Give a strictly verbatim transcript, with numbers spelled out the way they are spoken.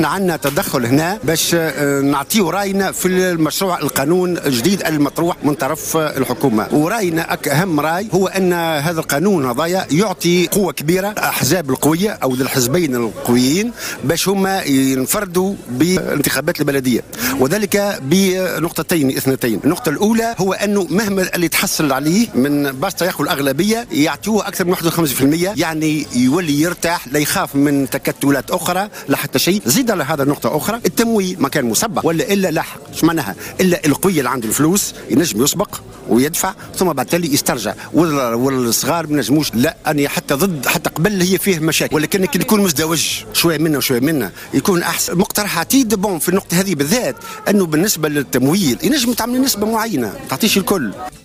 احنا عندنا تدخل هنا باش نعطيو راينا في المشروع القانون الجديد المطروح من طرف الحكومه، وراينا اهم راي هو ان هذا القانون هذايا يعطي قوه كبيره الاحزاب القويه او الحزبين القويين باش هما ينفردوا بانتخابات البلديه، وذلك بنقطتين اثنتين. النقطه الاولى هو انه مهما اللي تحصل عليه من باسطه ياخذ الاغلبيه يعطيوه اكثر من واحد وخمسين بالمئة، يعني يولي يرتاح لا يخاف من تكتلات اخرى لا حتى شيء. زيد على هذا النقطه اخرى، التمويل ما كان مسبق ولا الا لاحق، ايش معناها؟ الا القوي اللي عنده الفلوس ينجم يسبق ويدفع ثم بعد تالي يسترجع، والصغار ما نجموش. لا انا حتى ضد، حتى قبل هي فيه مشاكل، ولكن يكون مزدوج شويه منا وشويه منا يكون احسن. مقترحاتي بون في النقطه هذه بالذات انه بالنسبه للتمويل ينجم تعمل نسبه معينه، ما تعطيش الكل.